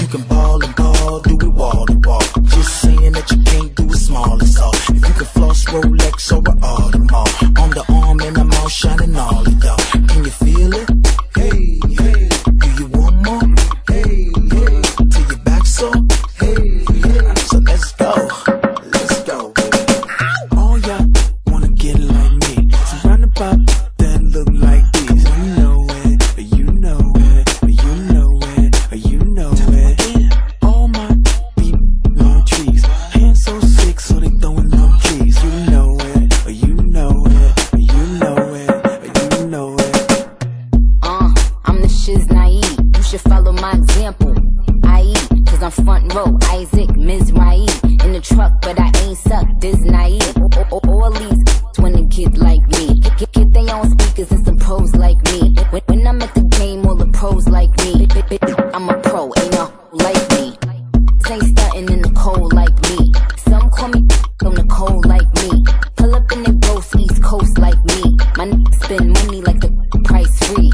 you can ball and ball, do it wall to wall. Just saying that you can't do it small as all. If you can floss Rolex or an Audemars, on the arm and I'm all shining all of y'all. Can you feel it? Hey, hey. Do you want more? Hey, hey. Till your back sore? Hey, hey. So let's go. Let's go, baby. All y'all wanna get like me. So roundabout that look like this. You know it, you know it, you know it, you know it. All my people long trees, hands so sick so they throwing up trees. You know it, you know it, you know it, you know it. I'm the shiz naive. You should follow my example. I eat, cause I'm front row. Isaac Mizrahi in the truck, but I ain't suck. This naive. All these wanna get like me. Get their own speakers and some pros like me. When I'm at the game, all the pros like me. I'm a pro, ain't no like me. Ain't stuntin' in the cold like me. Some call me on the cold like me. Pull up in the ghost East Coast like me. My niggas spend money like the price free.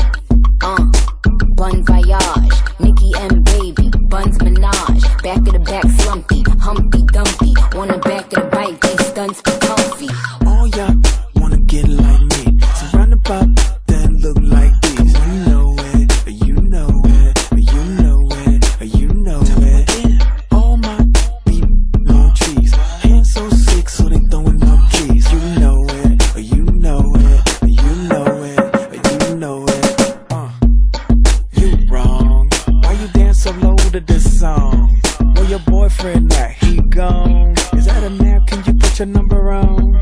Bon voyage, Nicki and baby, Buns Minaj. Back of the back slumpy, Humpty Dumpty. On the back of the bike, these stunts be comfy. All y'all wanna get like me. So roundabout that look like this. You know it, you know it, you know it, you know it. All my people long trees, hands so sick so they throwing up trees. You know it, you know it, you know it, you know it. You wrong. Why you dance so low to this song? Where your boyfriend at? He gone. Is that a nap? Can you put your number on?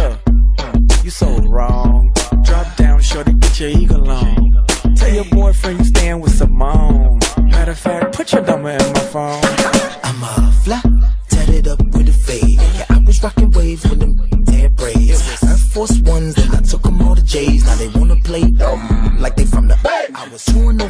You so wrong. Drop down, shorty, get your eagle on. Tell your boyfriend you staying with Simone. Matter of fact, put your number in my phone. I'm a fly, tatted up with a fade. Yeah, I was rocking waves with them hair braids. Air Force Ones, then I took them all to J's. Now they wanna play like they from the I was touring the